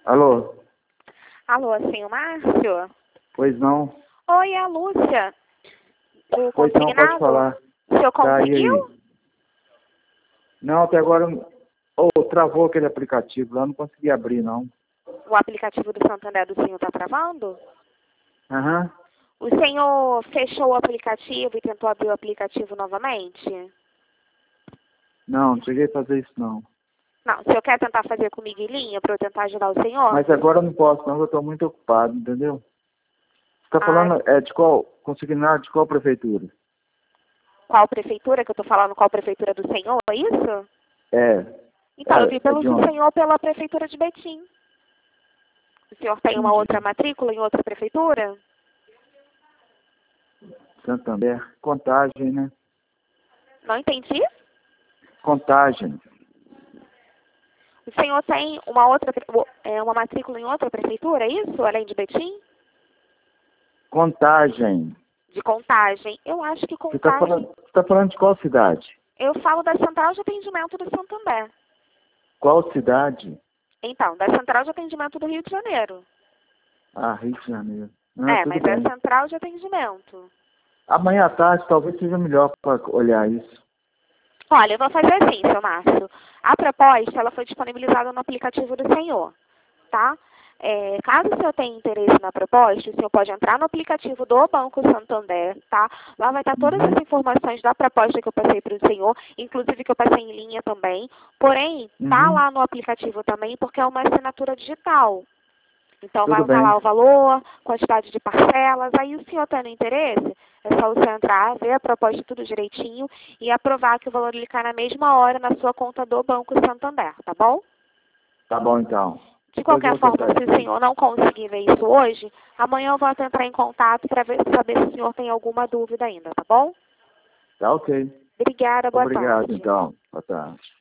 Alô? Alô, senhor Márcio? Pois não. Oi, é a Lúcia. O Pois não, pode consignado? falar. O senhor Tá, e conseguiu? aí? Não, até agora... travou aquele aplicativo lá, não consegui abrir, não. O aplicativo do Santander do senhor está travando? Aham. O senhor fechou o aplicativo e tentou abrir o aplicativo novamente? Não cheguei a fazer isso, não. Não, o senhor quer tentar fazer comigo em linha para eu tentar ajudar o senhor? Mas agora eu não posso, não, eu estou muito ocupado, entendeu? Você está falando de qual... Consignado de qual prefeitura? Qual prefeitura? Que eu estou falando qual prefeitura do senhor, é isso? É. Então, eu vi pelo de onde? senhor pela prefeitura de Betim. O senhor tem uma outra matrícula em outra prefeitura? Santander. Contagem, né? Não entendi. Contagem. O senhor tem uma matrícula em outra prefeitura, é isso? Além de Betim? Contagem. De Contagem. Eu acho que Você está Contagem... falando de qual cidade? Eu falo da Central de Atendimento do Santander. Qual cidade? Então, da Central de Atendimento do Rio de Janeiro. Ah, Rio de Janeiro. Mas Tudo é bem. a Central de Atendimento. Amanhã à tarde talvez seja melhor para olhar isso. Olha, eu vou fazer assim, seu Márcio. A proposta, ela foi disponibilizada no aplicativo do senhor, tá? Caso o senhor tenha interesse na proposta, o senhor pode entrar no aplicativo do Banco Santander, tá? Lá vai estar todas as informações da proposta que eu passei para o senhor, inclusive que eu passei em linha também. Porém, tá lá no aplicativo também, porque é uma assinatura digital. Então, vai estar lá o valor, quantidade de parcelas. Aí, o senhor tendo interesse, é só o senhor entrar, ver a proposta tudo direitinho e aprovar que o valor ele cai na mesma hora na sua conta do Banco Santander, tá bom? Tá bom, então. De qualquer forma, se o senhor não conseguir ver isso hoje, amanhã eu vou entrar em contato para saber se o senhor tem alguma dúvida ainda, tá bom? Tá ok. Obrigada, boa tarde. Obrigado, então. Boa tarde.